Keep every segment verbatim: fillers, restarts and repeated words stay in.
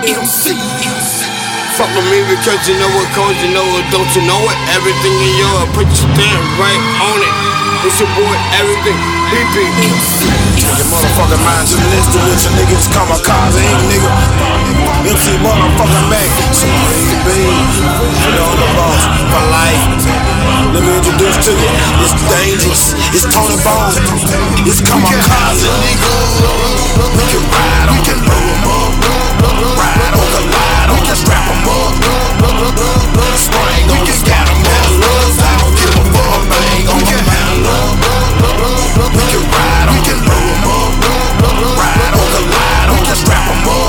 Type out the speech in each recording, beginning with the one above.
M C. Fuck with me because you know what cause you know it, don't you know it? Everything in yours, put your stamp right on it. It's your boy, everything, B P. Your motherfucking mind to the list to which a niggas kamikaze, ain't nigga. M C motherfucking Mac, somebody be, you know the boss for life. Let me introduce to you, it's dangerous, it's Tony Bone, it's kamikaze, nigga. We can ride, we can blow 'em up, ride on the line, we can strap 'em up, spring on the scatter 'em up, I don't give a fuck, bang on the mountain. We can ride, we can blow 'em up, ride on the line, we can strap 'em up,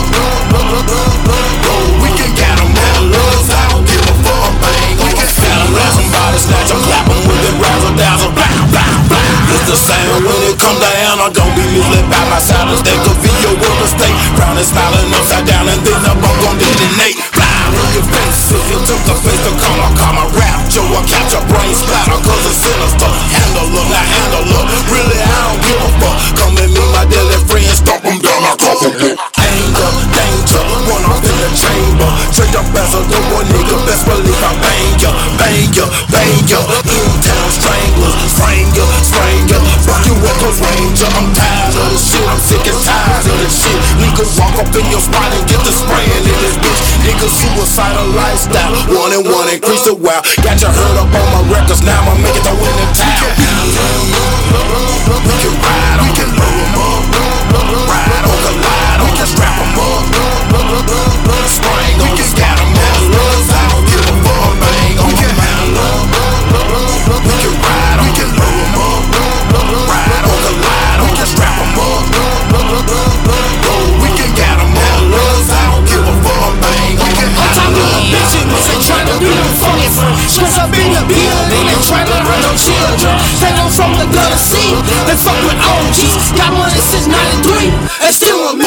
we can get 'em up, I don't give a fuck, bang on the mountain. Let somebody snatch 'em, clap 'em with the razzle dazzle, blah blah blah. It's the same when it come down, I don't be misled by my side. Mistake of video will mistake, round and smiling upside down, and then I'm gon' detonate. Blind in your face, if you took the face to come, I call my rap Joe, I catch a brain splatter, cause it's sinister. Handle up, not handle up, really I don't give a fuck. Come and meet my deadly friends, stomp 'em down, I call them anger, danger, one off in the chamber. Straight up as a double nigga, best believe I bang ya, bang ya, bang ya. In-town stranglers, spring ya, spring ya. Fuck you up, cause ranger, I'm tired of this shit, I'm sick and tired of this shit. Niggas walk up in your spot and get the spraying in this bitch. Niggas suicidal lifestyle, one and one increase the wow. Got you heard up on my records, now I'ma make it the winning town. We can ride, we can blow 'em up, ride on the line, we can strap 'em up, spring on the scatter 'em up, I don't give a fuck, bang on the mountain. We can ride, we can blow 'em up, ride on the line, we can strap 'em up, we can get 'em up, I don't give a fuck, bang on the mountain. I'm talking to bitches, they tryna do them funny. Cause I've been the building, they tryna run no children. They don't from the gutter scene, they fuck with O Gs. Got money since ninety-three, and still want me.